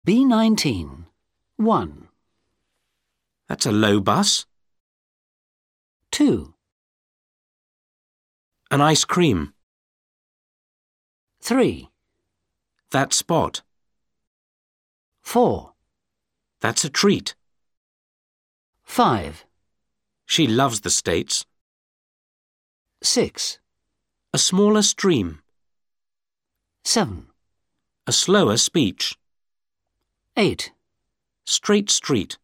B19. 1, That's a low bus. 2, An ice cream. 3, That spot. 4, That's a treat. 5, She loves the States. 6, A smaller stream. 7, A slower speech. 8. Straight street.